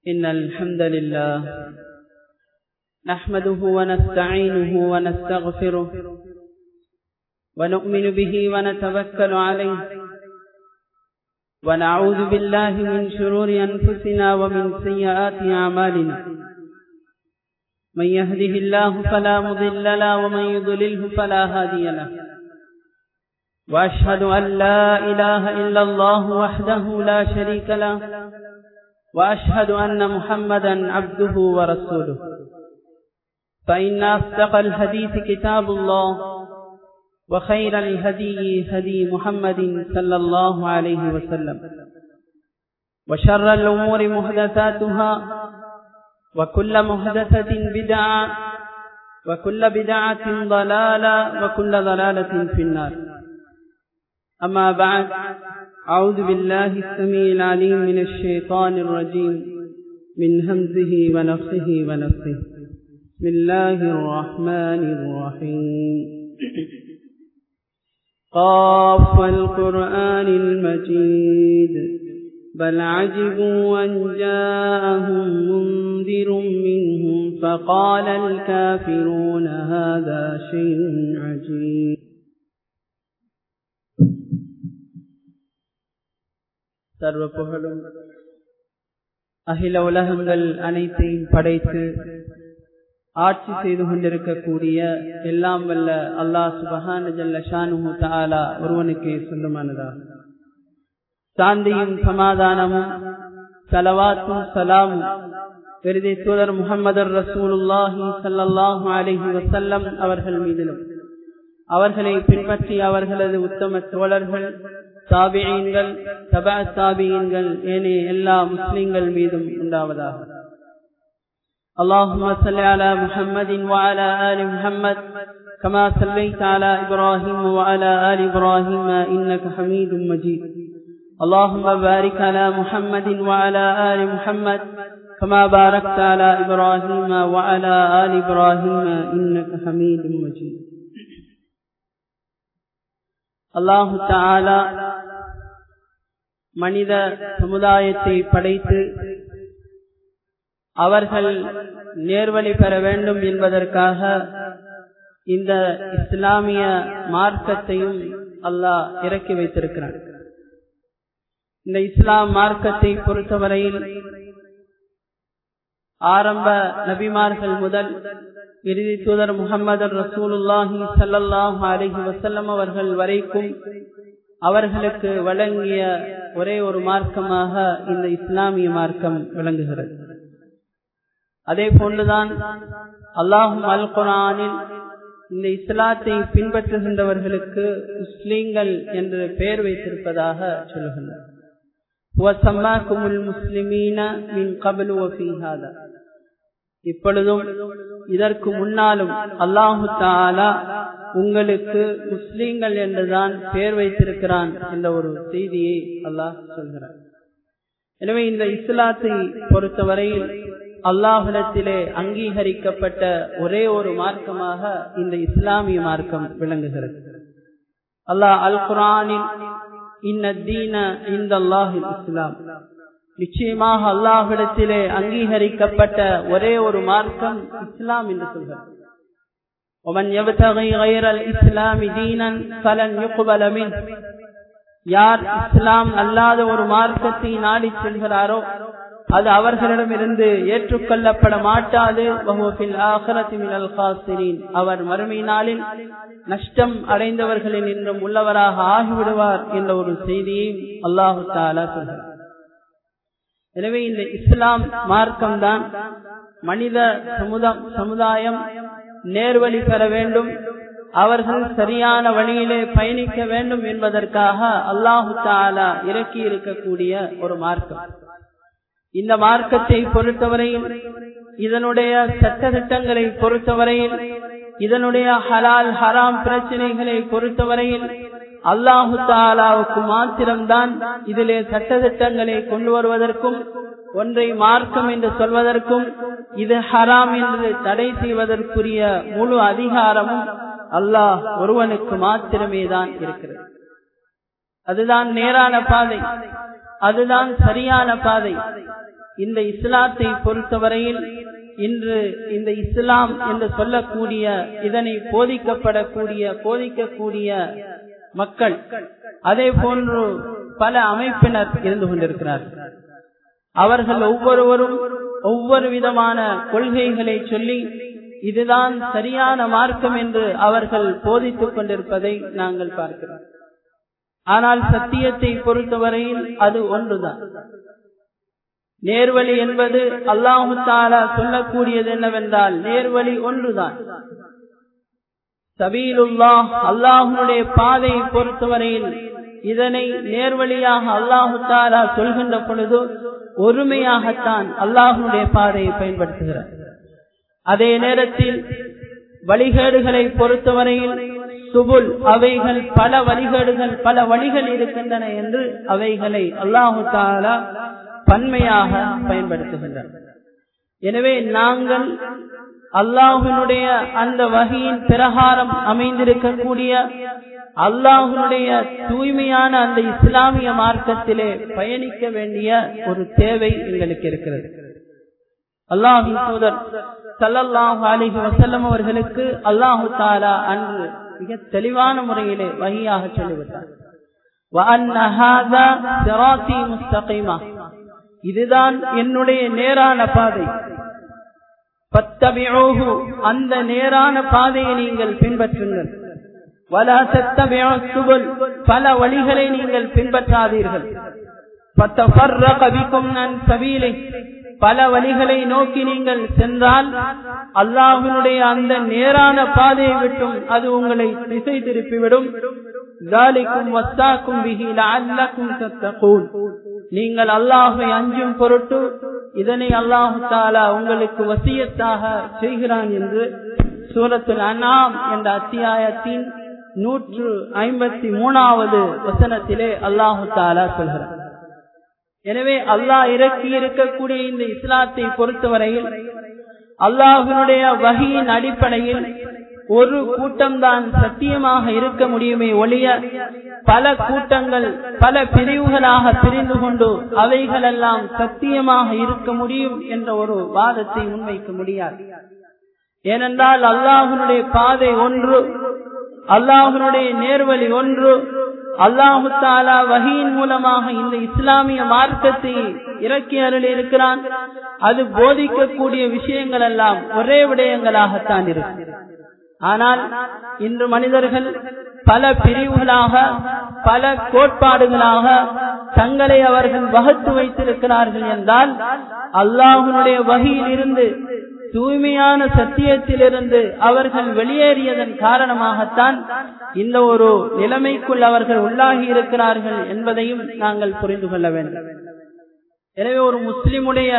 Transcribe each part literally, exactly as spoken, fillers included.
إن الحمد لله نحمده ونستعينه ونستغفره ونؤمن به ونتوكل عليه ونعوذ بالله من شرور أنفسنا ومن سيئات أعمالنا من يهده الله فلا مضل له ومن يضلله فلا هادي له وأشهد أن لا إله إلا الله وحده لا شريك له وأشهد أن محمدا عبده ورسوله فإن أصدق الحديث كتاب الله وخير الهدي هدي محمد صلى الله عليه وسلم وشر الأمور محدثاتها وكل محدثة بدعة وكل بدعة ضلالة وكل ضلالة في النار. أما بعد، أعوذ بالله السميع العليم من الشيطان الرجيم من همزه ونفخه ونفثه. بسم الله الرحمن الرحيم. قاف والقرآن المجيد بل عجبوا أن جاءهم منذر منهم فقال الكافرون هذا شيء عجيب. சர்வ புகழும் அகில உலகங்கள் அனைத்தையும் படைத்து ஆட்சி செய்து கொண்டிருக்கக்கூடிய எல்லாம் வல்ல அல்லாஹ் சுப்ஹானஹு ஜல்ல ஷானுஹு தஆலா ஒருவனுக்கே சொந்தமானதாகும். சாந்தியும் சமாதானமும் ஸலவாத்தும் ஸலாமும் இறுதி தூதர் முஹம்மது ரசூலுல்லாஹி ஸல்லல்லாஹு அலைஹி வஸல்லம் அவர்கள் மீதிலும் அவர்களை பின்பற்றி அவர்களது உத்தம தோழர்கள் தாபிஈன்கள் தபஅ தாபிஈன்கள் ஏனைய எல்லா முஸ்லிம்கள் மீதும் உண்டாவதாக. اللهم صل على محمد وعلى آل محمد كما صليت على إبراهيم وعلى آل إبراهيم إنك حميد مجيد. اللهم بارك على محمد وعلى آل محمد كما باركت على إبراهيم وعلى آل إبراهيم إنك حميد مجيد. அல்லாஹு தஆலா மனித சமுதாயத்தை படைத்து அவர்கள் நேர்வழி பெற வேண்டும் என்பதற்காக இந்த இஸ்லாமிய மார்க்கத்தையும் அல்லாஹ் இறக்கி வைத்திருக்கிறான். இந்த இஸ்லாம் மார்க்கத்தை பொறுத்தவரையில் ஆரம்ப நபிமார்கள் முதல் இறுதி தூதர் முஹம்மது ரசூலுல்லாஹி ஸல்லல்லாஹு அலைஹி வஸல்லம் அவர்கள் வரைக்கும் அவர்களுக்கு வழங்கிய ஒரே ஒரு மார்க்கமாக இந்த இஸ்லாமிய மார்க்கம் விளங்குகிறது. அதே போன்றுதான் அல்லாஹ் அல் குர்ஆனில் இந்த இஸ்லாத்தை பின்பற்றுகின்றவர்களுக்கு முஸ்லிம்கள் என்று பெயர் வைத்திருப்பதாக சொல்லுகின்றார். வஸம்மாகுமுல் முஸ்லிமீன மின் கப்லு வஃபீ ஹாதா. இப்பொழுதும் இதற்கு முன்னாலும் அல்லாஹு தஆலா உங்களுக்கு முஸ்லிம்கள் என்றுதான் பெயர் வைத்திருக்கிறான் என்ற ஒரு செய்தியை அல்லாஹ் சொல்கிறார். எனவே இந்த இஸ்லாத்தை பொறுத்தவரையில் அல்லாஹ்விடத்திலே அங்கீகரிக்கப்பட்ட ஒரே ஒரு மார்க்கமாக இந்த இஸ்லாமிய மார்க்கம் விளங்குகிறது. அல்லாஹ் அல் குர்ஆனில் இன்ன தீன இன்தல்லாஹில் இஸ்லாம், நிச்சயமாக அல்லாஹ்விடத்திலே அங்கீகரிக்கப்பட்ட ஒரே ஒரு மார்க்கம் இஸ்லாம் என்று சொல்கிறார். வமன் யப்தகி கைரல் இஸ்லாமி தீனன் ஃபலன் யுக்பல மின். யார் இஸ்லாம் அல்லாத ஒரு மார்க்கத்தை நாடி செல்கிறாரோ அது அவர்களிடமிருந்து ஏற்றுக்கொள்ளப்பட மாட்டாது. வஹுவ ஃபில் ஆখিরাতি மினல் காஸிரீன். அவர் மறுமை நாளில் நஷ்டம் அடைந்தவர்களில் நின்றும் உள்ளவராக ஆகிவிடுவார் என்ற ஒரு செய்தியை அல்லாஹு தஆலா சொல்கிறார். எனவே இந்த இஸ்லாம் மார்க்கம்தான் மனித சமுதாயம் நேர்வழி பெற வேண்டும், அவர்கள் சரியான வழியிலே பயணிக்க வேண்டும் என்பதற்காக அல்லாஹு தஆலா இறக்கி இருக்கக்கூடிய ஒரு மார்க்கம். இந்த மார்க்கத்தை பொறுத்தவரையில், இதனுடைய சட்ட திட்டங்களை பொறுத்தவரையில், இதனுடைய ஹலால் ஹராம் பிரச்சனைகளை பொறுத்தவரையில் அல்லாஹு தஆலாவுக்கு மாத்திரம்தான் இதிலே சட்ட திட்டங்களை கொண்டு வருவதற்கும், ஒன்றை மார்க்கம் என்று சொல்வதற்கும், இது ஹராம் என்று தடை செய்வதற்குரிய முழு அதிகாரமும் அல்லாஹ் ஒருவனுக்கு மாத்திரமே தான் இருக்கிறது. அதுதான் நேரான பாதை, அதுதான் சரியான பாதை. இந்த இஸ்லாத்தை பொறுத்தவரையில் இன்று இந்த இஸ்லாம் என்று சொல்லக்கூடிய இதனை போதிக்கப்படக்கூடிய போதிக்கக்கூடிய மக்கள் அதே போன்று பல அமைப்பினர் இருந்து கொண்டிருக்கிறார்கள். அவர்கள் ஒவ்வொருவரும் ஒவ்வொரு விதமான கொள்கைகளை சொல்லி இதுதான் சரியான மார்க்கம் என்று அவர்கள் போதித்துக் கொண்டிருப்பதை நாங்கள் பார்க்கிறோம். ஆனால் சத்தியத்தை பொறுத்தவரையில் அது ஒன்றுதான். நேர்வழி என்பது அல்லாஹு தஆலா சொல்லக்கூடியது என்னவென்றால் நேர்வழி ஒன்றுதான். சபீலுல்லாஹ் அல்லாஹ்வுடைய பாதையை பொறுத்தவரையில் இதனை நேர்வழியாக அல்லாஹு தஆலா சொல்கின்ற பொழுது ஒருமையாகத்தான் அல்லாஹ்வுடைய பாதையை பயன்படுத்துகிறார். அதே நேரத்தில் வழிகேடுகளை பொறுத்தவரையில் சுபுல் அவைகள் பல வழிகேடுகள் பல வழிகள் இருக்கின்றன என்று அவைகளை அல்லாஹு தஆலா பன்மையாக பயன்படுத்துகின்றனர். எனவே நாங்கள் அல்லாஹ்வினுடைய அந்த வஹீயின் பிரகாரம் அமைந்திருக்கக்கூடிய அல்லாஹ்வுடைய தூய்மையான அந்த இஸ்லாமிய மார்க்கத்திலே பயணிக்க வேண்டிய ஒரு தேவை எங்களுக்கு இருக்கிறது. அல்லாஹ்வின் தூதர் ஸல்லல்லாஹு அலைஹி வஸல்லம் அவர்களுக்கு அல்லாஹு தஆலா அன்று மிக தெளிவான முறையிலே வஹீயாக சொல்லிவிட்டார். வ அன்ன ஹாதா ஸிராத்தி முஸ்தகீமா, இதுதான் என்னுடைய நேரான பாதை, ஃபத்தபிஊஹு, அந்த நேரான பாதையை நீங்கள் பின்பற்றுங்கள். வலா தத்தபிஊ சுபுல், பல வழிகளை நீங்கள் பின்பற்றாதீர்கள். ஃபதஃபர்ரக பிகும் அன் சபீலி, பல வழிகளை நோக்கி நீங்கள் சென்றால் அல்லாஹ்வினுடைய அந்த நேரான பாதையை விட்டும் அது உங்களை திசை திருப்பிவிடும். ذَلِكُمْ وَصَّاكُمْ بِهِ لَعَلَّكُمْ تَتَّقُونَ, நீங்கள் அல்லாஹ்வை அஞ்சும் பொருட்டு இதனை அல்லாஹ் தஆலா உங்களுக்கு வசியத்தாக செய்கிறான் என்று சூரத்துல் அன்ஆம் என்ற அத்தியாயத்தின் நூற்று ஐம்பத்தி மூணாவது வசனத்திலே அல்லாஹ் தஆலா சொல்கிறார். எனவே அல்லாஹ் இறக்கி இருக்கக்கூடிய இந்த இஸ்லாத்தை பொறுத்தவரையில் அல்லாஹ்வினுடைய வஹீயின் அடிப்படையில் ஒரு கூட்டம்தான் சத்தியமாக இருக்க முடியுமே ஒழிய பல கூட்டங்கள் பல பிரிவுகளாக பிரிந்து கொண்டு அவைகளெல்லாம் சத்தியமாக இருக்க முடியும் என்ற ஒரு வாதத்தை முன்வைக்க முடியாது. ஏனென்றால் அல்லாஹ்வினுடைய பாதை ஒன்று, அல்லாஹ்வினுடைய நேர்வழி ஒன்று. அல்லாஹு தஆலா வஹீயின் மூலமாக இந்த இஸ்லாமிய மார்க்கத்தை இறக்கி அருளி இருக்கிறான். அது போதிக்கக்கூடிய விஷயங்கள் எல்லாம் ஒரே விடயங்களாகத்தான் இருக்கும். ஆனால் இன்று மனிதர்கள் பல பிரிவுகளாக பல கோட்பாடுகளாக தங்களை அவர்கள் வகுத்து வைத்திருக்கிறார்கள் என்றால் அல்லாஹ்வுடைய வஹீயில் இருந்து தூய்மையான சத்தியத்திலிருந்து அவர்கள் வெளியேறியதன் காரணமாகத்தான் இந்த ஒரு நிலைமைக்குள் அவர்கள் உள்ளாகி இருக்கிறார்கள் என்பதையும் நாங்கள் புரிந்து கொள்ள வேண்டும். எனவே ஒரு முஸ்லிமுடைய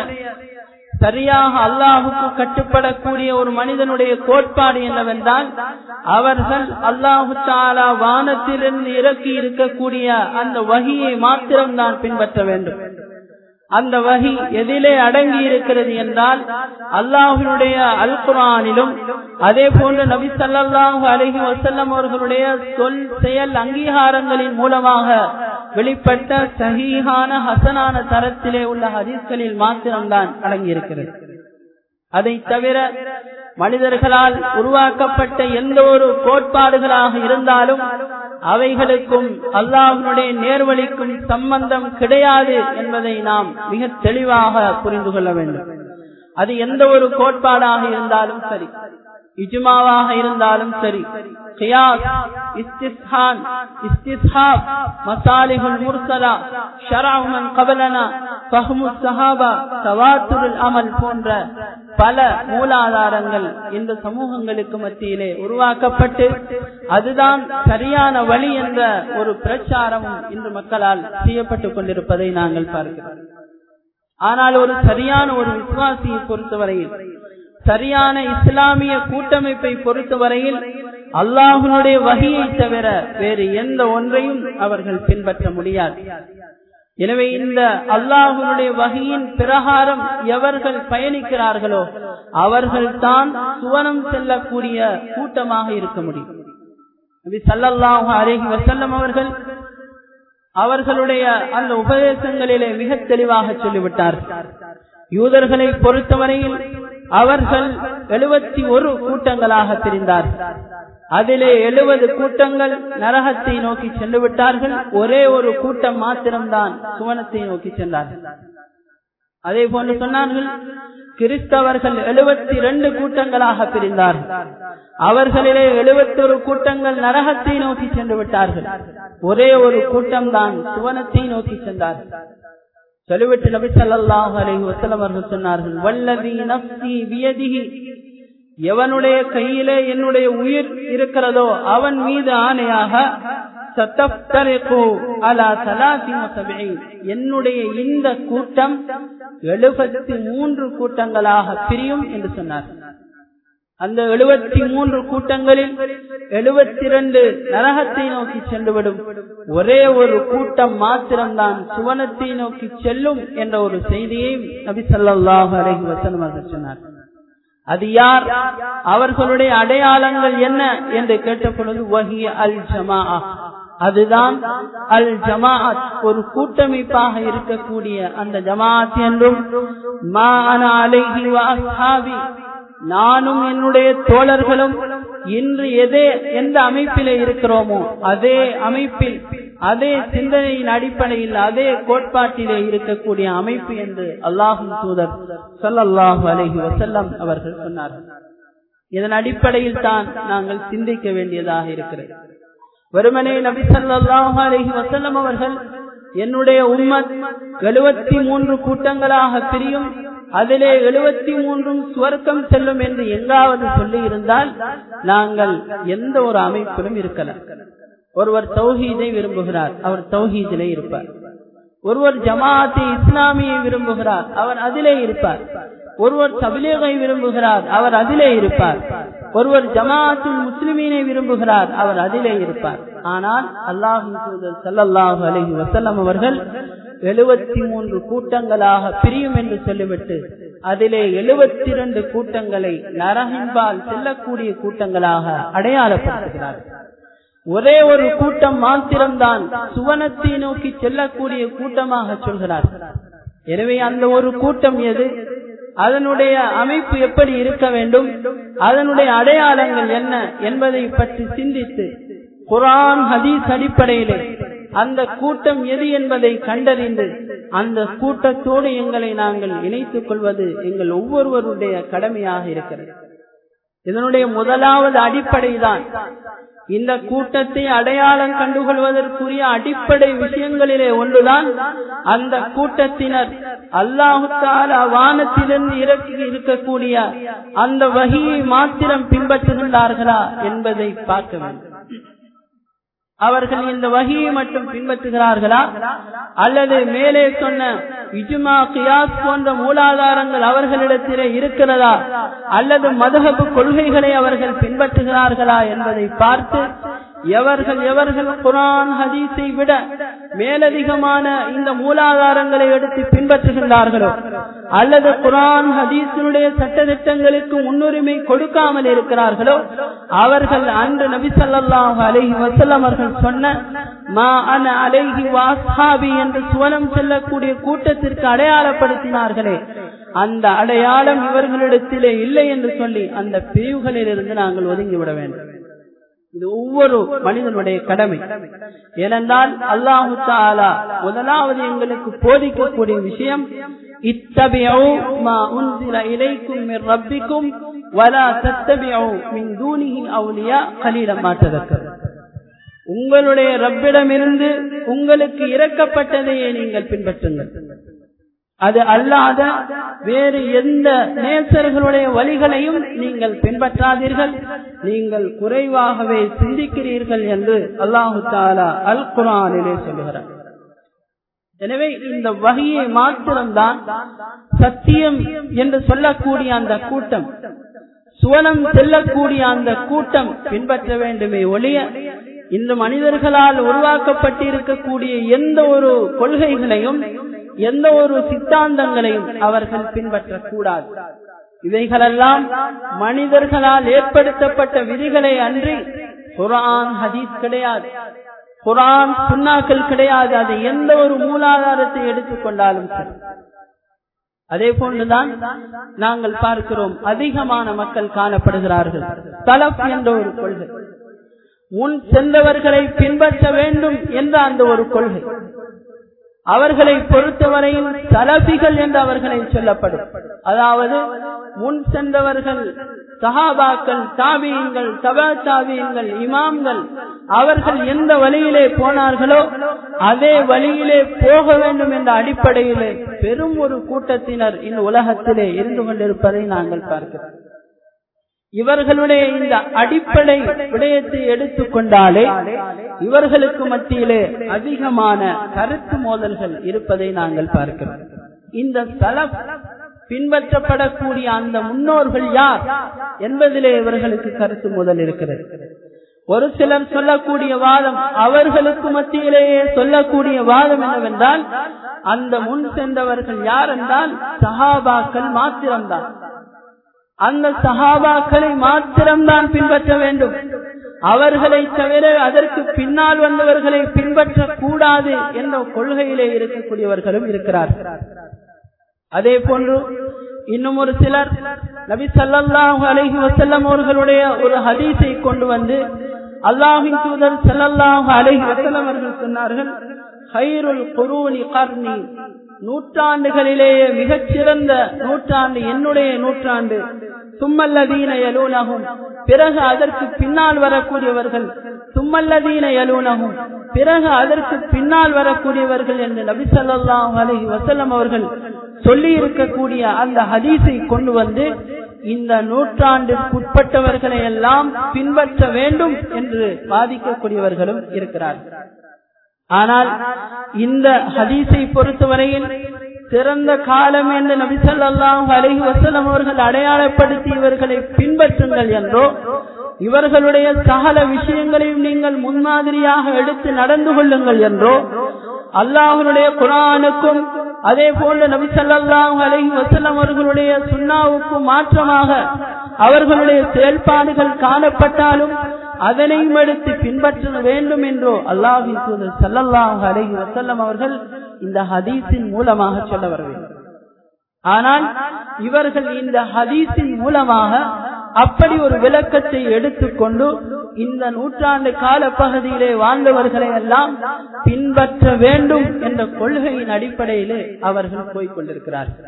சரியாக அல்லாஹுக்கு கட்டுப்படக்கூடிய ஒரு மனிதனுடைய கோட்பாடு என்னவென்றால் அவர்கள் அல்லாஹு தஆலா வானத்திலிருந்து இறக்கி இருக்கக்கூடிய அந்த வஹீயை மாத்திரம்தான் பின்பற்ற வேண்டும். அந்த வஹி எதிலே அடங்கி இருக்கிறது என்றால் அல்லாஹ்வினுடைய அல் குர்ஆனிலும் அதே போன்று நபி ஸல்லல்லாஹு அலைஹி வஸல்லம் அவர்களுடைய சொல் செயல் அங்கீகாரங்களின் மூலமாக வெளிப்பட்ட சஹீஹான ஹசனான தரத்திலே உள்ள ஹதீஸ்களில் மாத்திரம்தான் அடங்கி இருக்கிறது. அதை தவிர மனிதர்களால் உருவாக்கப்பட்ட எந்த ஒரு கோட்பாடுகளாக இருந்தாலும் அவைகளுக்கும் அல்லாஹ்வுடைய நேர்வழிக்கும் சம்பந்தம் கிடையாது என்பதை நாம் மிக தெளிவாக புரிந்து கொள்ள வேண்டும். அது எந்த ஒரு கோட்பாடாக இருந்தாலும் சரி, இஜ்மாவாக இருந்தாலும் சரி, கியாஸ், இஸ்திஸ்ஹான், இஸ்திஸ்ஹாப், மசாலிஹுல் முர்சலா, ஷரஉ மன் கபலனா, ஃபஹ்முஸ் ஸஹாபா, தவாத்துருல் அமல் போன்ற பல மூலாதாரங்கள் இந்த சமூகங்களுக்கு மத்தியிலே உருவாக்கப்பட்டு அதுதான் சரியான வழி என்ற ஒரு பிரச்சாரமும் இன்று மக்களால் செய்யப்பட்டுக் கொண்டிருப்பதை நாங்கள் பார்க்கிறோம். ஆனால் ஒரு சரியான ஒரு விசுவாசியை பொறுத்தவரையில், சரியான இஸ்லாமிய கூட்டமைப்பை பொறுத்தவரையில் அல்லாஹ்வுடைய வஹீயை தவிர வேறு எந்த ஒன்றையும் அவர்கள் பின்பற்ற முடியாது. எனவே இந்த அல்லாஹ்வுடைய வஹீயின் பிரகாரம் எவர்கள் பயணிக்கிறார்களோ அவர்கள் தான் சுவனம் செல்லக்கூடிய கூட்டமாக இருக்க முடியும். நபி ஸல்லல்லாஹு அலைஹி வஸல்லம் அவர்கள் அவர்களுடைய அந்த உபதேசங்களிலே மிக தெளிவாக சொல்லிவிட்டார்கள். யூதர்களை பொறுத்தவரையில் அவர்கள் எழுபத்தி ஒரு கூட்டங்களாக பிரிந்தார்கள். அதிலே எழுபது கூட்டங்கள் நரகத்தை நோக்கி சென்று விட்டார்கள். ஒரே ஒரு கூட்டம் மாத்திரம்தான் சுவனத்தை நோக்கி சென்றார்கள். அதே போன்று சொன்னார்கள், கிறிஸ்தவர்கள் எழுபத்தி இரண்டு கூட்டங்களாக பிரிந்தார்கள். அவர்களிலே எழுபத்தி ஒரு கூட்டங்கள் நரகத்தை நோக்கி சென்று விட்டார்கள். ஒரே ஒரு கூட்டம் தான் சுவனத்தை நோக்கி சென்றார்கள். சொல்லிவிட்டு நபி ஸல்லல்லாஹு அலைஹி வஸல்லம் அவர்கள் சொன்னார்கள், வல்லதி நஃப்ஸி பியதிஹி, எவனுடைய கையிலே என்னுடைய உயிர் இருக்கிறதோ அவன் மீது ஆணையாக, சத்தஃப்தரிகு அலா ஸலாஸி வ ஸபஈன், என்னுடைய இந்த கூட்டம் எழுபத்தி மூன்று கூட்டங்களாக பிரியும் என்று சொன்னார். அந்த எழுபத்தி மூன்று கூட்டங்களில் எழுபத்தி இரண்டு நரகத்தை நோக்கி சென்றுவிடும். ஒரே ஒரு கூட்டம் மாத்திரம்தான் சுவனத்தை நோக்கி செல்லும் என்ற ஒரு செய்தியை நபி ஸல்லல்லாஹு அலைஹி வஸல்லம் அவர்கள் சொன்னார். அது யார், அவர்களுடைய அடையாளங்கள் என்ன என்று கேட்ட பொழுது, வஹிய அல் ஜமாஅ, அதுதான் அல் ஜமாஅத், ஒரு கூட்டமைப்பாக இருக்கக்கூடிய அந்த ஜமாஅத் என்றும், மா அனா அலைஹி வ அஸ்ஹாபி, நானும் என்னுடைய தோழர்களும் இன்று எதே எந்த அமைப்பிலே இருக்கிறோமோ அதே அமைப்பில், அதே சிந்தனையின் அடிப்படையில், அதே கோட்பாட்டிலே இருக்கக்கூடிய அமைப்பு என்று அல்லாஹ்வின் தூதர் ஸல்லல்லாஹு அலைஹி வஸல்லம் அவர்கள் சொன்னார்கள். இதன் அடிப்படையில் தான் நாங்கள் சிந்திக்க வேண்டியதாக இருக்கிறது. வெறுமனே நபி ஸல்லல்லாஹு அலைஹி வஸல்லம் அவர்கள் என்னுடைய உம்மத் எழுபத்தி மூன்று கூட்டங்களாக பிரியும், அதிலே எழுபத்தி மூன்றும் சுவர்க்கம் செல்லும் என்று எங்காவது சொல்லி இருந்தால் நாங்கள் எந்த ஒரு அமைப்பிலும் இருக்கலாம். ஒருவர் தௌஹீதை விரும்புகிறார், அவர் தௌஹீதிலே இருப்பார். ஒருவர் ஜமாஅத்தை இஸ்லாமியை விரும்புகிறார், அவர் அதிலே இருப்பார். ஒருவர் தப்லீகை விரும்புகிறார், அவர் அதிலே இருப்பார். ஒருவர் ஜமாஅத்துல் முஸ்லிமீனை விரும்புகிறார், அவர் அதிலே இருப்பார். ஆனால் அல்லாஹ்வின் தூதர் ஸல்லல்லாஹு அலைஹி வஸல்லம் அவர்கள் எழுபத்தி மூன்று கூட்டங்களாக பிரியும் என்று சொல்லிவிட்டு அதிலே எழுபத்தி இரண்டு கூட்டங்களை நரகின்பால் செல்லக்கூடிய கூட்டங்களாக அடையாளப்படுத்துகிறார். ஒரே ஒரு கூட்டம் மாத்திரம்தான் சுவனத்தை நோக்கி செல்லக்கூடிய கூட்டமாக சொல்கிறார். எனவே அந்த ஒரு கூட்டம் எது, அதனுடைய அமைப்பு எப்படி இருக்க வேண்டும், அதனுடைய அடையாளங்கள் என்ன என்பதை பற்றி சிந்தித்து குர்ஆன் ஹதீஸ் அடிப்படையிலே அந்த கூட்டம் எது என்பதை கண்டறிந்து அந்த கூட்டத்தோடு எங்களை நாங்கள் இணைத்துக் கொள்வது எங்கள் ஒவ்வொருவருடைய கடமையாக இருக்கிறது. இதனுடைய முதலாவது அடிப்படை தான் இந்த கூட்டத்தை அடையாளம் கண்டுகொள்வதற்குரிய அடிப்படை விஷயங்களிலே ஒன்றுதான் அந்த கூட்டத்தினர் அல்லாஹ் தஆலா வானத்திலிருந்து இறக்கி இருக்கக்கூடிய அந்த வஹீயை மாத்திரம் பின்பற்றுகின்றார்களா என்பதை பார்க்க வேண்டும். அவர்கள் இந்த வஹீயை மட்டும் பின்பற்றுகிறார்களா, அல்லது மேலே சொன்ன இஜ்மா கியாஸ் போன்ற மூலாதாரங்கள் அவர்களிடத்திலே இருக்கிறதா, அல்லது மذஹப் கொள்கைகளை அவர்கள் பின்பற்றுகிறார்களா என்பதை பார்த்து எவர்கள் எவர்கள் குர்ஆன் ஹதீஸை விட மேலதிகமான இந்த மூலாதாரங்களை எடுத்து பின்பற்றுகின்றார்களோ, அல்லது குர்ஆன் ஹதீஸினுடைய சட்டதிட்டங்களுக்கு முன்னுரிமை கொடுக்காமல் இருக்கிறார்களோ, அவர்கள் அன்று நபி ஸல்லல்லாஹு அலைஹி வஸல்லம் அவர்கள் சொன்ன மா அன அலைஹி வ அஸ்ஹாபி என்று சுவனம் செல்லக்கூடிய கூட்டத்திற்கு அடையாளப்படுத்தினார்களே, அந்த அடையாளம் இவர்களிடத்திலே இல்லை என்று சொல்லி அந்த பிரிவுகளிலிருந்து நாங்கள் ஒதுங்கிவிட வேண்டும். இது ஒவ்வொரு மனிதனுடைய கடமை. ஏனென்றால் அல்லாஹ் தஆலா முதலாவது எங்களுக்கு போதிக்கக்கூடிய விஷயம், இத்தபிஉ மா உன்சில இலைக்கும் மிர் ரப்பிக்கும் வலா தத்தபிஉ மின் தூனிஹி அவ்லியா கலீலன் மா ததக்கர். உங்களுடைய ரப்பிடமிருந்து உங்களுக்கு இறக்கப்பட்டதையே நீங்கள் பின்பற்றுங்கள், அது அல்லாத வேறு எந்த நேசர்களுடைய வழிகளையும் நீங்கள் பின்பற்றாதீர்கள், நீங்கள் குறைவாகவே சிந்திக்கிறீர்கள் என்று அல்லாஹ் தஆலா அல் குர்ஆனிலே சொல்கிறார். எனவே இந்த வஹீயை மாத்திரம்தான் சத்தியம் என்று சொல்லக்கூடிய அந்த கூட்டம், சுவனம் செல்லக்கூடிய அந்த கூட்டம் பின்பற்ற வேண்டுமே ஒழிய இந்த மனிதர்களால் உருவாக்கப்பட்டிருக்கக்கூடிய எந்த ஒரு கொள்கைகளையும் எந்த ஒரு சித்தாந்தங்களையும் அவர்கள் பின்பற்றக்கூடாது. இவைகளெல்லாம் மனிதர்களால் ஏற்படுத்தப்பட்ட விதிகளை அன்றி குர்ஆன் ஹதீஸ் கிடையாது, குர்ஆன் சுன்னாக்கள் கிடையாது. அது எந்த ஒரு மூலாதாரத்தை எடுத்துக்கொண்டாலும் சரி, அதே போன்றுதான் நாங்கள் பார்க்கிறோம், அதிகமான மக்கள் காணப்படுகிறார்கள் சலஃப் என்ற ஒரு கொள்கை, முன் சென்றவர்களை பின்பற்ற வேண்டும் என்ற அந்த ஒரு கொள்கை. அவர்களை பொறுத்தவரையில் சலஃபிகள் என்று அவர்களை சொல்லப்படும். அதாவது முன் சென்றவர்கள் சஹாபாக்கள், தாபியீன்கள், தபா தாபியீன்கள், இமாம்கள், அவர்கள் எந்த வழியிலே போனார்களோ அதே வழியிலே போக வேண்டும் என்ற அடிப்படையிலே பெரும் ஒரு கூட்டத்தினர் இந்த உலகத்திலே இருந்து கொண்டிருப்பதை நாங்கள் பார்க்கிறோம். இவர்களுடைய இந்த அடிப்படை விடயத்தை எடுத்துக்கொண்டாலே இவர்களுக்கு மத்தியிலே அதிகமான கருத்து மோதல்கள் இருப்பதை நாங்கள் பார்க்கிறோம். இந்த சலஃப் பின்பற்றப்படக்கூடிய அந்த முன்னோர்கள் யார் என்பதிலே இவர்களுக்கு கருத்து மோதல் இருக்கிறது. ஒரு சிலர் சொல்லக்கூடிய வாதம், அவர்களுக்கு மத்தியிலேயே சொல்லக்கூடிய வாதம் என்னவென்றால், அந்த முன் சென்றவர்கள் யார் என்றால் சஹாபாக்கள் மாத்திரம்தான், அந்த சஹாபாக்களை மாத்திரம்தான் பின்பற்ற வேண்டும், அவர்களை தவிர அதற்கு பின்னால் வந்தவர்களை பின்பற்ற கூடாது என்ற கொள்கையிலே இருக்கக்கூடியவர்களும் இருக்கிறார்கள். அதே போன்று இன்னும் ஒரு சிலர் நபி ஸல்லல்லாஹு அலைஹி வஸல்லம் அவர்களுடைய ஒரு ஹதீஸை கொண்டு வந்து அல்லாஹ்வின் தூதர் ஸல்லல்லாஹு அலைஹி வஸல்லம் அவர்கள் சொன்னார்கள், கைருல் குரூனி கர்னி, நூற்றாண்டுகளிலேயே மிகச்சிறந்த நூற்றாண்டு என்னுடைய நூற்றாண்டு, சும்மல்லதீன யலூனஹும், பிறகு அதற்கு பின்னால் வரக்கூடியவர்கள், சும்மல்லதீன யலூனஹும், பிறகு அதற்கு பின்னால் வரக்கூடியவர்கள் என்று நபி ஸல்லல்லாஹு அலைஹி வஸல்லம் அவர்கள் சொல்லி இருக்கக்கூடிய அந்த ஹதீஸை கொண்டு வந்து இந்த நூற்றாண்டிற்குட்பட்டவர்களை எல்லாம் பின்பற்ற வேண்டும் என்று வாதிக்கக்கூடியவர்களும் இருக்கிறார்கள். ஆனால் இந்த ஹதீஸை பொறுத்தவரையில் சிறந்த காலம் என்று நபி ஸல்லல்லாஹு அலைஹி வஸல்லம் அவர்கள் அடையாளப்படுத்தி இவர்களை பின்பற்றுங்கள் என்றோ, இவர்களுடைய சகல விஷயங்களையும் நீங்கள் முன்மாதிரியாக எடுத்து நடந்து கொள்ளுங்கள் என்றோ, அல்லாஹ்வுடைய குர்ஆனுக்கும் அதே போல நபி ஸல்லல்லாஹு அலைஹி வஸல்லம் அவர்களுடைய சுன்னாவுக்கும் மாற்றமாக அவர்களுடைய செயல்பாடுகள் காணப்பட்டாலும் அதனையும் எடுத்து பின்பற்ற வேண்டும் என்றோ அல்லாஹ்வின் தூதர் ஸல்லல்லாஹு அலைஹி வஸல்லம் அவர்கள் இந்த ஹதீஸின் மூலமாக சொல்ல வரவில்லை. ஆனால் இவர்கள் இந்த ஹதீஸின் மூலமாக அப்படி ஒரு விளக்கத்தை எடுத்துக்கொண்டு இந்த நூற்றாண்டு கால பகுதியிலே வாழ்ந்தவர்களை எல்லாம் பின்பற்ற வேண்டும் என்ற கொள்கையின் அடிப்படையிலே அவர்கள் போய்கொண்டிருக்கிறார்கள்.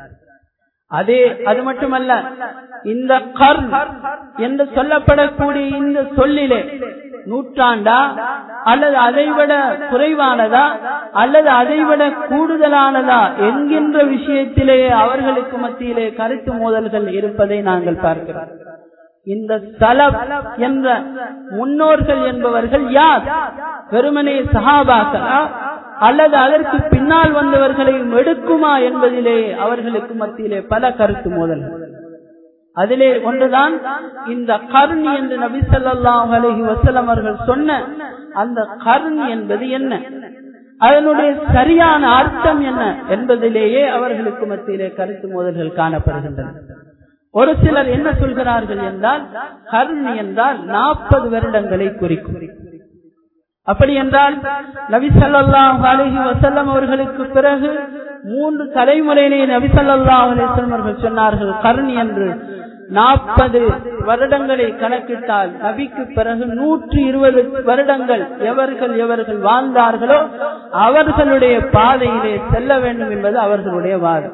அதே அது மட்டுமல்ல, இந்த கர்ன் என்று சொல்லப்படக்கூடிய இந்த சொல்லிலே நூற்றாண்டா அல்லது அதைவிட குறைவானதா அல்லது அதைவிட கூடுதலானதா என்கின்ற விஷயத்திலே அவர்களுக்கு மத்தியிலே கருத்து மோதல்கள் இருப்பதை நாங்கள் பார்க்கிறோம். இந்த சலஃப் என்ற முன்னோர்கள் என்பவர்கள் யார்? வெறுமனே சஹாபாக்களா அல்லது அதற்கு பின்னால் வந்தவர்களையும் எடுக்குமா என்பதிலே அவர்களுக்கு மத்தியிலே பல கருத்து மோதல். அதிலே ஒன்றுதான் இந்த கர்ன் என்று நபி ஸல்லல்லாஹு அலைஹி வஸல்லம் அவர்கள் சொன்ன அந்த கர்ன் என்பது என்ன, அதனுடைய சரியான அர்த்தம் என்ன என்பதிலேயே அவர்களுக்கு மத்தியிலே கருத்து மோதல்கள் காணப்படுகின்றன. ஒரு சிலர் என்ன சொல்கிறார்கள் என்றால், கர்ன் என்றால் நாற்பது வருடங்களை குறிக்கும். அப்படி என்றால் நபி ஸல்லல்லாஹு அலைஹி வஸல்லம் அவர்களுக்கு பிறகு மூன்று தலைமுறையிலே நபி ஸல்லல்லாஹு அலைஹி வஸல்லம் அவர்கள் சொன்னார்கள் கர்ன் என்று. நாற்பது வருடங்களை கணக்கிட்டால் நபிக்கு பிறகு நூற்றி இருபது வருடங்கள் எவர்கள் எவர்கள் வாழ்ந்தார்களோ அவர்களுடைய பாதையிலே செல்ல வேண்டும் என்பது அவர்களுடைய வாதம்.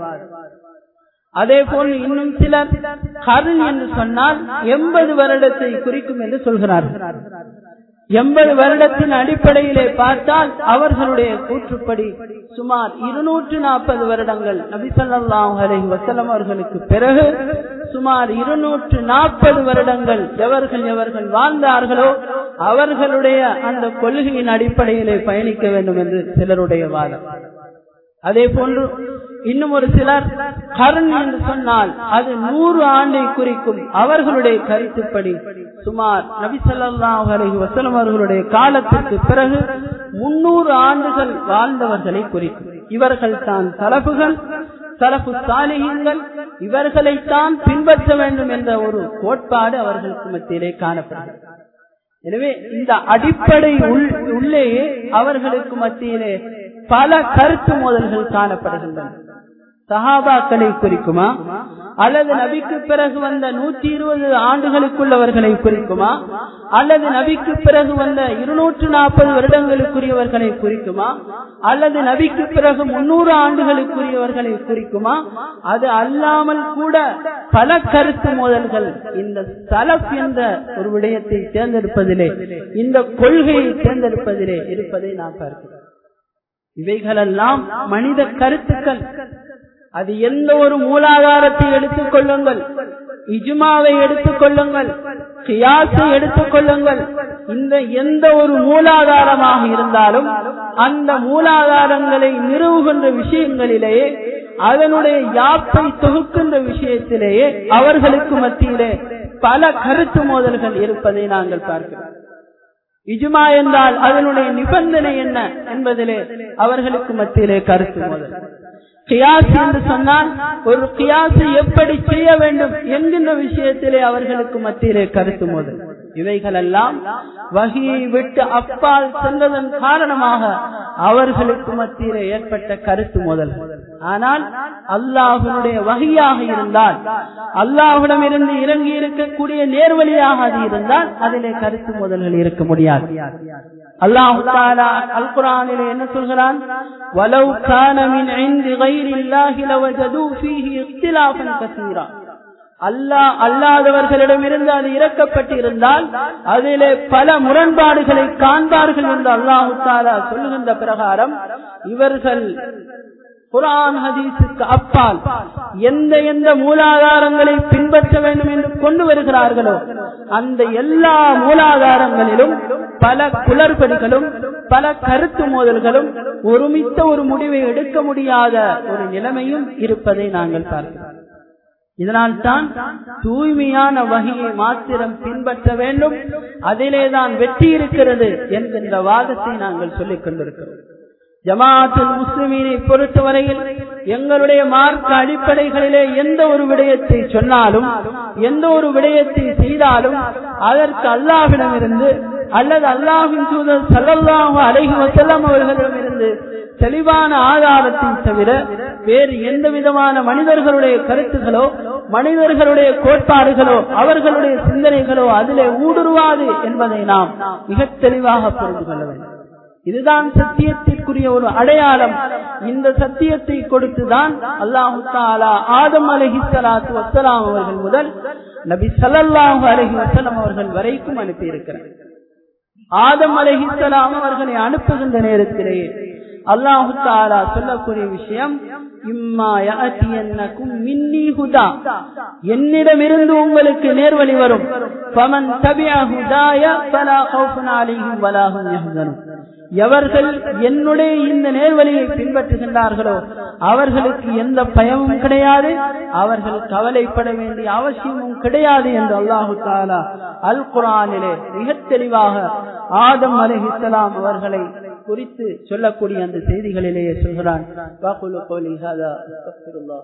அதே போல் இன்னும் சிலர் கர்ன் என்று சொன்னால் எண்பது வருடத்தை குறிக்கும் என்று சொல்கிறார்கள். எண்பது வருடத்தின் அடிப்படையிலே பார்த்தால் அவர்களுடைய கூற்றுப்படி சுமார் இருநூற்று நாற்பது வருடங்கள் நபி ஸல்லல்லாஹு அலைஹி வஸல்லம் அவர்களுக்கு பிறகு சுமார் இருநூற்று நாற்பது வருடங்கள் எவர்கள் எவர்கள் வாழ்ந்தார்களோ அவர்களுடைய அந்த கொள்கையின் அடிப்படையிலே பயணிக்க வேண்டும் என்று சிலருடைய வாதம். அதே போன்று இன்னும் ஒரு சிலர் கர்ன் என்று சொன்னால் அது நூறு ஆண்டை குறிக்கும். அவர்களுடைய கருத்துப்படி சுமார் நபி ஸல்லல்லாஹு அலைஹி வஸல்லம் அவர்களுடைய காலத்திற்கு பிறகு முன்னூறு ஆண்டுகள் வாழ்ந்தவர்களை குறிக்கும். இவர்கள் தான் சலஃபுகள், சலஃபு சாலிஹீன்கள், இவர்களைத்தான் பின்பற்ற வேண்டும் என்ற ஒரு கோட்பாடு அவர்களுக்கு மத்தியிலே காணப்படுகிறது. எனவே இந்த அடிப்படை உள்ளேயே அவர்களுக்கு மத்தியிலே பல கருத்து மோதல்கள் காணப்படுகின்றன. சஹாபாக்களை குறிக்குமா அல்லது நபிக்கு பிறகு வந்த நூற்றி இருபது ஆண்டுகளுக்குள்ளவர்களை குறிக்குமா அல்லது நபிக்கு பிறகு வந்த இருநூற்று நாற்பது வருடங்களுக்குரியவர்களை குறிக்குமா அல்லது நபிக்கு பிறகு முன்னூறு ஆண்டுகளுக்குரியவர்களை குறிக்குமா? அது அல்லாமல் கூட பல கருத்து மோதல்கள் இந்த சலஃப் என்ற ஒரு விடயத்தை தேர்ந்தெடுப்பதிலே, இந்த கொள்கையை தேர்ந்தெடுப்பதிலே இருப்பதை நாம் பார்க்கிறோம். இவைகளெல்லாம் மனித கருத்துக்கள். அது எந்த ஒரு மூலாதாரத்தை எடுத்துக் கொள்ளுங்கள், இஜ்மாவை எடுத்துக் கொள்ளுங்கள், கியாஸை எடுத்துக் கொள்ளுங்கள், இந்த எந்த ஒரு மூலாதாரமாக இருந்தாலும் அந்த மூலாதாரங்களை நிறுவுகின்ற விஷயங்களிலேயே, அதனுடைய யாப்பை தொகுக்கின்ற விஷயத்திலேயே அவர்களுக்கு மத்தியிலே பல கருத்து மோதல்கள் இருப்பதை நாங்கள் பார்க்கிறோம். இஜ்மா என்றால் அதனுடைய நிபந்தனை என்ன என்பதிலே அவர்களுக்கு மத்தியிலே கருத்து மோதல். கியாஸ் என்று சொன்னால் ஒரு கியாஸை எப்படி செய்ய வேண்டும் என்கின்ற விஷயத்திலே அவர்களுக்கு மத்தியிலே கருத்து மோதல். இவைகளெல்லாம் வஹியை விட்டு அப்பால் சென்றதன் காரணமாக அவர்களுக்கு மத்தியிலே ஏற்பட்ட கருத்து மோதல். ஆனால் அல்லாஹ்வுடைய வஹியாக இருந்தால், அல்லாஹ்விடம் இருந்து இறங்கி இருக்கக்கூடிய நேர்வழியாக அது இருந்தால் அதிலே கருத்து மோதல்கள் இருக்க முடியாது. அல்லாஹ் தஆலா அல் குர்ஆனிலே என்ன சொல்கிறான்? வலவ் கான மின் இன்தி கைரில்லாஹி லவஜது ஃபீஹி இக்திலாஃபன் கஸீரா. அல்லாஹ் அல்லாதவர்களிடமிருந்து அது இறக்கப்பட்டிருந்தால் அதிலே பல முரண்பாடுகளை காண்பார்கள் என்று அல்லாஹ் தஆலா சொல்லுகின்ற பிரகாரம் இவர்கள் குர்ஆன் ஹதீஸுக்கு அப்பால் எந்த எந்த மூலாதாரங்களை பின்பற்ற வேண்டும் என்று கொண்டு வருகிறார்களோ அந்த எல்லா மூலாதாரங்களிலும் பல குளறுபடிகளும் பல கருத்து மோதல்களும் ஒருமித்த ஒரு முடிவை எடுக்க முடியாத ஒரு நிலைமையும் இருப்பதை நாங்கள் பார்க்கிறோம். இதனால்தான் தூய்மையான வஹியை மாத்திரம் பின்பற்ற வேண்டும், அதிலேதான் வெற்றி இருக்கிறது என்கின்ற வாதத்தை நாங்கள் சொல்லிக் கொண்டிருக்கிறோம். ஜமாஅத்துல் முஸ்லிமீனை பொறுத்தவரையில் எங்களுடைய மார்க்க அடிப்படைகளிலே எந்த ஒரு விடயத்தை சொன்னாலும், எந்த ஒரு விடயத்தை செய்தாலும் அதற்கு அல்லாஹ்விடமிருந்து அல்லது அல்லாஹ்வின் தூதர் ஸல்லல்லாஹு அலைஹி வஸல்லம் அவர்களிடமிருந்து தெளிவான ஆதாரத்தை தவிர வேறு எந்த விதமான மனிதர்களுடைய கருத்துகளோ மனிதர்களுடைய கோட்பாடுகளோ அவர்களுடைய சிந்தனைகளோ அதிலே ஊடுருவாது என்பதை நாம் மிக தெளிவாக புரிந்து கொள்ள வேண்டும். இதுதான் சத்தியத்திற்குரிய ஒரு அடையாளம். இந்த சத்தியத்தை கொடுத்துதான் அல்லாஹ் தஆலா ஆதம் அலைஹிஸ்ஸலாத்து வஸ்ஸலாம் அவர்கள் முதல் நபி ஸல்லல்லாஹு அலைஹி வஸல்லம் அவர்கள் வரைக்கும் அனுப்பி இருக்கிறார். ஆதம் அலைஹிஸ்ஸலாம் அவர்களை அனுப்புகின்ற நேரத்திலேயே அல்லாஹ் தஆலா சொல்லக்கூடிய விஷயம், இம்மா யஅதியன்னகும் மின்னி ஹுதா, என்னிடமிருந்து உங்களுக்கு நேர்வழி வரும். ஃபமன் தபிஅ ஹுதாய ஃபலா கௌஃபுன் அலைஹிம் வலா ஹும் யஹ்சனூன். எவர்கள் என்னுடைய இந்த நேர்வழியை பின்பற்றுகின்றார்களோ அவர்களுக்கு எந்த பயமும் கிடையாது, அவர்கள் கவலைப்பட வேண்டிய அவசியமும் கிடையாது என்று அல்லாஹ் தஆலா அல் குர்ஆனிலே மிக தெளிவாக ஆதம் அலைஹிஸ்ஸலாம் அவர்களை குறித்து சொல்லக்கூடிய அந்த செய்திகளிலேயே சொல்கிறான். வகுலு கௌலி ஹாதா அஸ்தக்ஃபிருல்லாஹ்.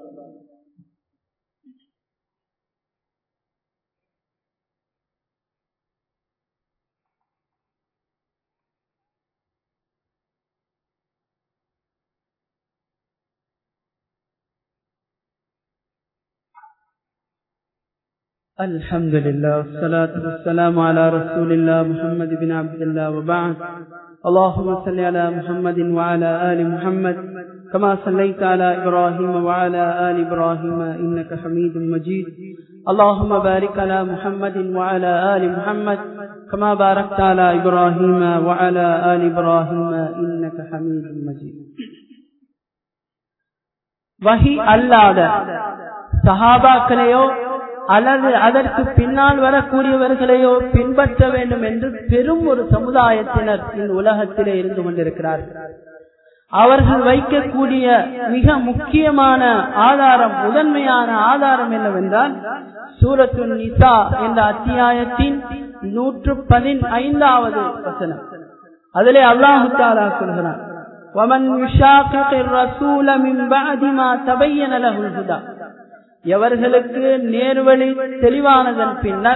الحمد لله والصلاة والسلام على رسول الله محمد بن عبد الله وبعد. اللهم صل على محمد وعلى آل محمد كما صليت على إبراهيم وعلى آل إبراهيم إنك حميد مجيد. اللهم بارك على محمد وعلى آل محمد كما باركت على إبراهيم وعلى آل إبراهيم إنك حميد مجيد. வஹி அல்லாத சஹாபாக்களையோ அல்லது அதற்கு பின்னால் வரக்கூடியவர்களையோ பின்பற்ற வேண்டும் என்று பெரும் ஒரு சமுதாயத்தினர் இந்த உலகத்திலே இருந்து கொண்டிருக்கிறார்கள். அவர்கள் வைக்கக்கூடிய மிக முக்கியமான ஆதாரம், முதன்மையான ஆதாரம் என்னவென்றால் சூரத்துன் நிசா என்ற அத்தியாயத்தின் நூற்று பதினைந்தாவது வசனம். அதிலே அல்லாஹ் தஆலா சொல்கிறார், வமன் யுஷாகிகிர் ரசூல மின் பஅதி மா தபய்யன லஹுல் ஹுதா. எவர்களுக்கு நேர்வழி தெளிவானதன் பின்னர்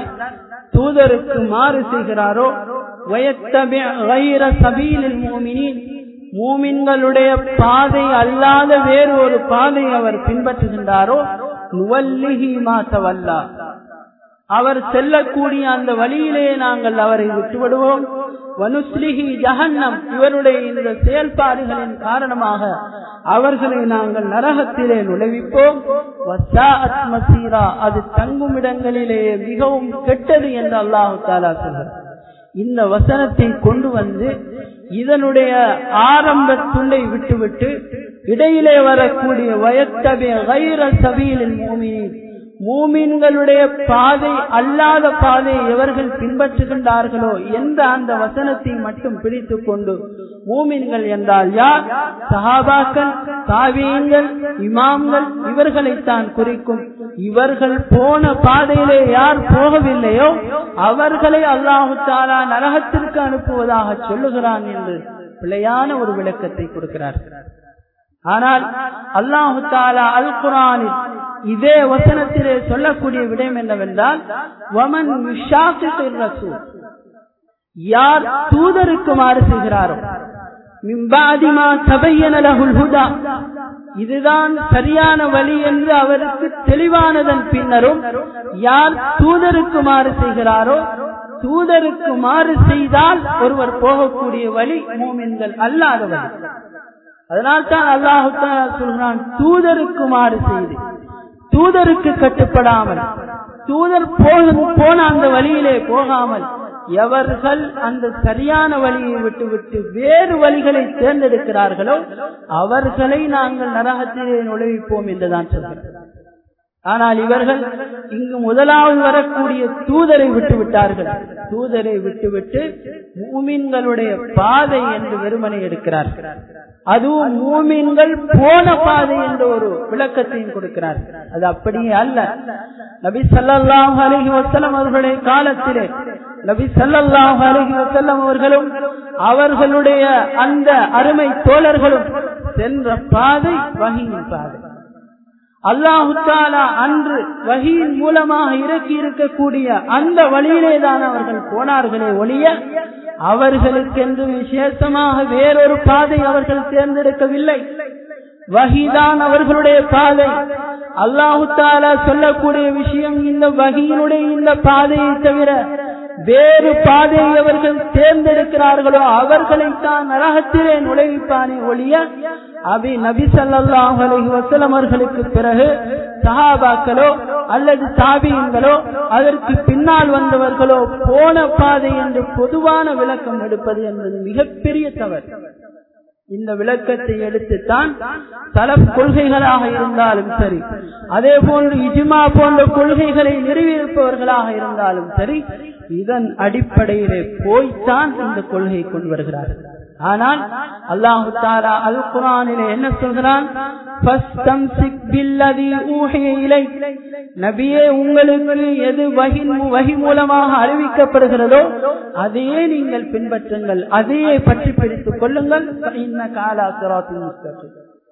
தூதருக்கு மாறு செய்கிறாரோ, வயத்தபி கைர சபீலில் முஃமினீன், மூமின்களுடைய பாதை அல்லாத வேறு ஒரு பாதை அவர் பின்பற்றுகின்றாரோ நுவல்லிஹி மா தவல்லா, அவர் செல்லக்கூடிய அந்த வழியிலே நாங்கள் அவரை விட்டுவிடுவோம். வனுஸ்லிஹி ஜஹன்னம், இவருடைய இந்த செயல்பாடுகளின் காரணமாக அவர்களை நாங்கள் நரகத்திலே நுழைவிப்போம். வஸாஅத் மஸீரா, அது தங்கும் இடங்களிலேயே மிகவும் கெட்டது என்று அல்லாஹ் தஆலா சொல்கிறார். இந்த வசனத்தை கொண்டு வந்து இதனுடைய ஆரம்ப துண்டை விட்டுவிட்டு இடையிலே வரக்கூடிய வயத்தபி கைர சபீலில் மூமினீன், மூமின்களுடைய பாதை அல்லாத பாதையை எவர்கள் பின்பற்றுகின்றார்களோ என்ற அந்த வசனத்தை மட்டும் பிடித்துக் கொண்டு, மூமின்கள் என்றால் யார்? சஹாபாக்கள், தாபீன்கள், இமாம்கள், இவர்களைத்தான் குறிக்கும். இவர்கள் போன பாதையிலே யார் போகவில்லையோ அவர்களை அல்லாஹு தஆலா நரகத்திற்கு அனுப்புவதாக சொல்லுகிறான் என்று பிழையான ஒரு விளக்கத்தை கொடுக்கிறார். ஆனால் அல்லாஹு தஆலா அல் குர்ஆனில் இதே வசனத்திலே சொல்லக்கூடிய விடயம் என்னவென்றால், வமன் யுஷாகிர் ரசூல், யார் தூதருக்கு மாறு செய்கிறாரோ, மின் பாதி மா தபையன லஹுல் ஹுதா, இதுதான் சரியான வழி என்று அவருக்கு தெளிவானதன் பின்னரும் யார் தூதருக்கு மாறு செய்கிறாரோ, தூதருக்கு மாறு செய்தால் ஒருவர் போகக்கூடிய வழி மூமின்கள் அல்லாத வழி. அதனால்தான் அல்லாஹ் தஆலா சொல்கிறான், தூதருக்கு மாறு செய்து, தூதருக்கு கட்டுப்படாமல், தூதர் போன அந்த வழியிலே போகாமல் எவர்கள் அந்த சரியான வழியை விட்டுவிட்டு வேறு வழிகளை தேர்ந்தெடுக்கிறார்களோ அவர்களை நாங்கள் நரகத்திலே நுழைவிப்போம் என்றுதான் சொல்கிறார். ஆனால் இவர்கள் இங்கு முதலாவது வரக்கூடிய தூதரை விட்டுவிட்டார்கள். தூதரை விட்டுவிட்டு மூமின்களுடைய பாதை என்று வெறுமனை எடுக்கிறார்கள். அதுவும் மூமின்கள் போன பாதை என்ற ஒரு விளக்கத்தையும் கொடுக்கிறார். அது அப்படியே அல்ல. நபி ஸல்லல்லாஹு அலைஹி வஸல்லம் அவர்களுடைய காலத்திலே நபி ஸல்லல்லாஹு அலைஹி வஸல்லம் அவர்களும் அவர்களுடைய அந்த அருமை தோழர்களும் சென்ற பாதை வஹீயின் பாதை. அல்லாஹ் தஆலா அன்று வஹீயின் மூலமாக இறக்கி இருக்கக்கூடிய அந்த வழியிலே தான் அவர்கள் போனார்களே ஒழிய அவர்களுக்கென்று விசேஷமாக வேறொரு பாதை அவர்கள் தேர்ந்தெடுக்கவில்லை. வஹீதான் அவர்களுடைய பாதை. அல்லாஹ் தஆலா சொல்லக்கூடிய விஷயம், இந்த வஹீனுடைய இந்த பாதையை தவிர வேறு பாதையை அவர்கள் தேர்ந்தெடுக்கிறார்களோ அவர்களைத்தான் நரகத்திலே நுழைவிப்பானே ஒழிய அபி நபி ஸல்லல்லாஹு அலைஹி வஸல்லம் அவர்களுக்கு பிறகு சஹாபாக்களோ அல்லது தாபீன்களோ அதற்கு பின்னால் வந்தவர்களோ போன பாதை என்று பொதுவான விளக்கம் எடுப்பது என்பது மிகப்பெரிய தவறு. இந்த விளக்கத்தை எடுத்துத்தான் சலஃப் கொள்கைகளாக இருந்தாலும் சரி, அதே போன்று இஜ்மா போன்ற கொள்கைகளை நிறுவியிருப்பவர்களாக இருந்தாலும் சரி, இதன் அடிப்படையிலே போய்த்தான் இந்த கொள்கையை கொண்டு வருகிறார்கள். ஆனால் அல்லாஹ் தஆலா அல் குர்ஆனிலே என்ன சொல்கிறான்? ஃபஸ்தம்சிக் பில்லதி ஊஹிய இலைக், நபியே உங்களுக்கு எது வஹி வஹி மூலமாக அறிவிக்கப்படுகிறதோ அதையே நீங்கள் பின்பற்றுங்கள், அதையே பற்றி பிடித்துக் கொள்ளுங்கள். இன்னக அலா சிராத்தின் முஸ்தகீம்,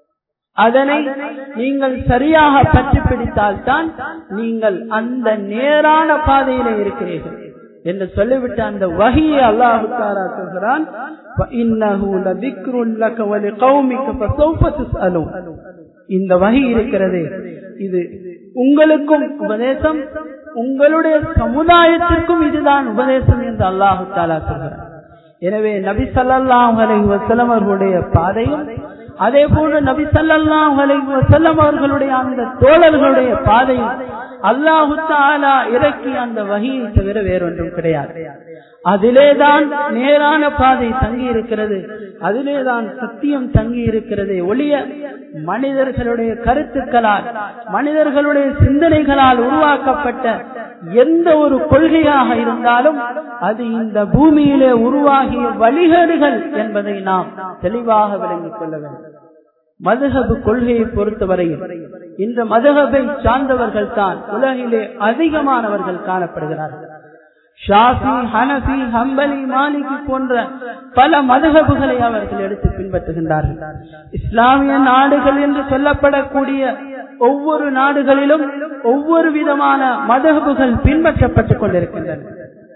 அதனை நீங்கள் சரியாக பற்றி பிடித்தால்தான் நீங்கள் அந்த நேரான பாதையிலே இருக்கிறீர்கள் என்று சொல்லிவிட்டு அந்த வஹியை அல்லாஹ் தஆலா சொல்கிறான், ஃபஇன்னஹு லذிக்ருல் லக வ லிகௌமிக ஃபஸௌஃப துஸ்அலூன். இந்த வஹி இருக்கிறது, இது உங்களுக்கும் உபதேசம், உங்களுடைய சமுதாயத்திற்கும் இதுதான் உபதேசம் என்று அல்லாஹ் தஆலா சொல்கிறார். எனவே நபி ஸல்லல்லாஹு அலைஹி வஸல்லம் அவர்களுடைய பாதையும் அதே போன்று நபி ஸல்லல்லாஹு அலைஹி வஸல்லம் அவர்களுடைய அந்த தோழர்களுடைய பாதையும் அல்லாஹ் தஆலா இறக்கி அந்த வஹியை தவிர வேறொன்றும் கிடையாது. அதிலேதான் நேரான பாதை தங்கி இருக்கிறது, அதிலேதான் சத்தியம் தங்கி இருக்கிறது ஒழிய மனிதர்களுடைய கருத்துக்களால் மனிதர்களுடைய சிந்தனைகளால் உருவாக்கப்பட்ட எந்த ஒரு கொள்கையாக இருந்தாலும் அது இந்த பூமியிலே உருவாகிய வழிகேடுகள் என்பதை நாம் தெளிவாக விளங்கிக் கொள்ள வேண்டும். மதுஹப் கொள்கையை பொறுத்தவரையில் இந்த மதுஹபை சார்ந்தவர்கள் தான் உலகிலே அதிகமானவர்கள் காணப்படுகிறார்கள். ஷாஃபி, ஹனஃபி, ஹம்பலி, மாலிகி போன்ற பல மதுஹபுகளை அவர்கள் எடுத்து பின்பற்றுகின்றார்கள். இஸ்லாமிய நாடுகள் என்று சொல்லப்படக்கூடிய ஒவ்வொரு நாடுகளிலும் ஒவ்வொரு விதமான மதுஹபுகள் பின்பற்றப்பட்டுக் கொண்டிருக்கின்றன.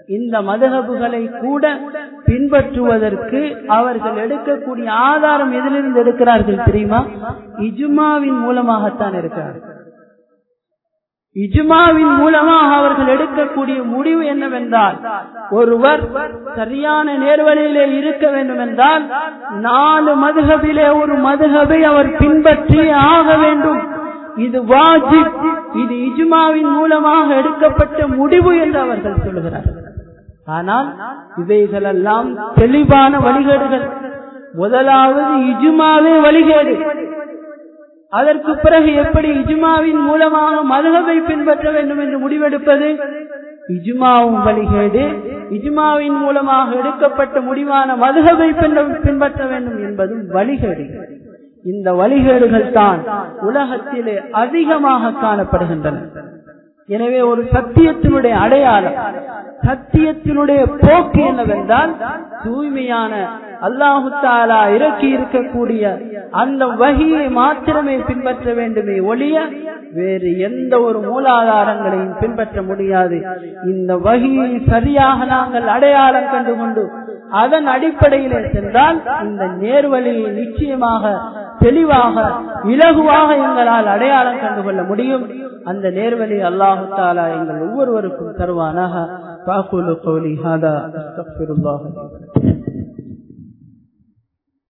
இந்த மதுஹபுகளை கூட பின்பற்றுவதற்கு அவர்கள் எடுக்கக்கூடிய ஆதாரம் எதிலிருந்து எடுக்கிறார்கள் தெரியுமா? இஜ்மாவின் மூலமாகத்தான் இருக்கிறார்கள். இஜ்மாவின் மூலமாக அவர்கள் எடுக்கக்கூடிய முடிவு என்னவென்றால், ஒருவர் சரியான நேர்வழியிலே இருக்க வேண்டும் என்றால் நாலு மதுஹபிலே ஒரு மதுஹபை அவர் பின்பற்றி ஆக வேண்டும். இது வாஜிப், இது இஜ்மாவின் மூலமாக எடுக்கப்பட்ட முடிவு என்று அவர்கள் சொல்கிறார்கள். ஆனால் இவைகளெல்லாம் தெளிவான வழிகேடுகள். முதலாவது இஜ்மாவே வழிகேடு. அதற்கு பிறகு எப்படி இஜ்மாவின் மூலமாக மதுஹபை பின்பற்ற வேண்டும் என்று முடிவெடுப்பது? இஜ்மாவும் வழிகேடு, இஜ்மாவின் மூலமாக எடுக்கப்பட்ட முடிவான மதுஹபை பின்பற்ற வேண்டும் என்பதும் வழிகேடு. இந்த வழிகேடுகள் தான் உலகத்திலே அதிகமாக காணப்படுகின்றன. எனவே ஒரு சத்தியத்தினுடைய அடையாளம், சத்தியத்தினுடைய போக்கு என்னவென்றால், தூய்மையான அல்லாஹு தஆலா இறக்கி இருக்கக்கூடிய அந்த வஹியை மாத்திரமே பின்பற்ற வேண்டுமே ஒழிய வேறு எந்த ஒரு மூலாதாரங்களையும் பின்பற்ற முடியாது. இந்த வஹியை சரியாக நாங்கள் அடையாளம் கண்டுகொண்டு அதன் அடிப்படையிலே சென்றால் இந்த நேர்வழியை நிச்சயமாக தெளிவாக இலகுவாக எங்களால் அடையாளம் கண்டுகொள்ள முடியும். அந்த நேர்வழி அல்லாஹு தஆலா எங்கள் ஒவ்வொருவருக்கும் தருவானாக. பாகுலு கௌலி ஹாதா அஸ்தக்ஃபிருல்லாஹ்.